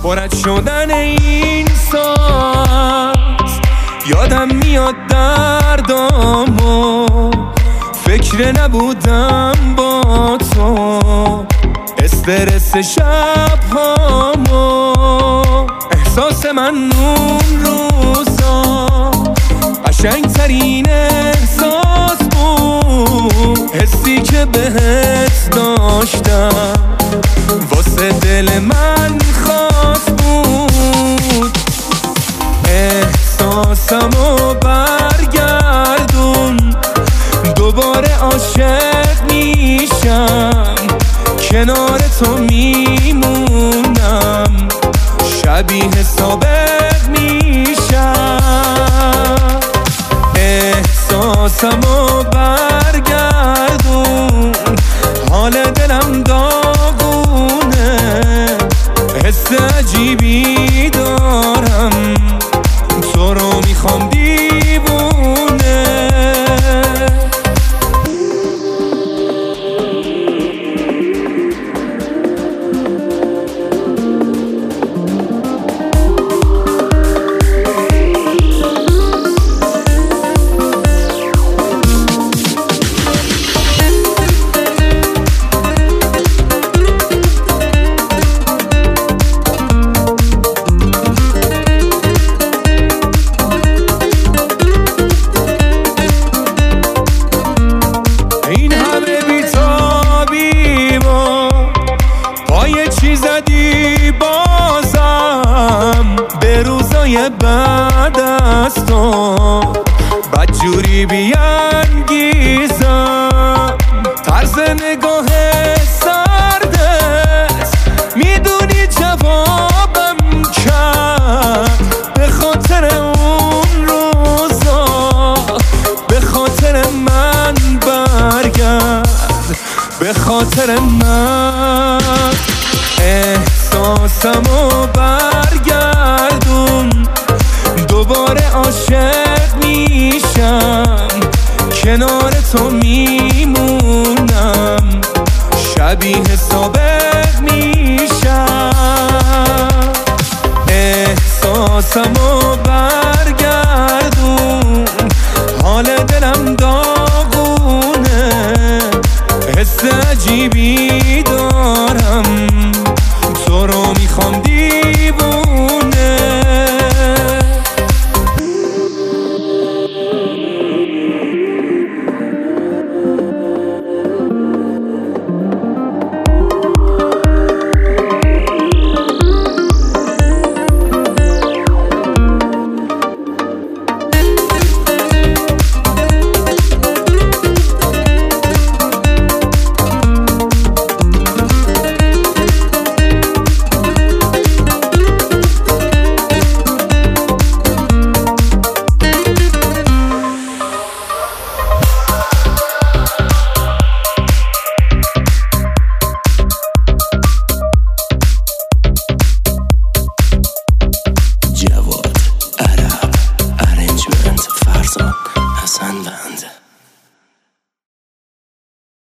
برد شدن این ساز یادم میاد دردامو فکر نبودم با تو استرس شبهامو احساس من اون روزا قشنگترین احساس بود حسی که بهت داشتم واسه دل من خاص بود احساسمو برگردون دوباره عاشق میشم کنار تو میمونم شبیه سابق میشم احساسمو برگردون حال دلم داغونه حس عجیبی دارم تو رو میخوام دیوونه زدی بازم به روزای بعد از تو بدجوری بیانگیزم طرز نگاه سردست میدونی جوابم کرد به خاطر اون روزا به خاطر من برگرد به خاطر من احساسمو برگردون دوباره عاشق میشم کنار تو میمونم شبیه سابق میشم احساسمو برگردون حال دلم داغونه حس عجیبی دارم تو رو میخوام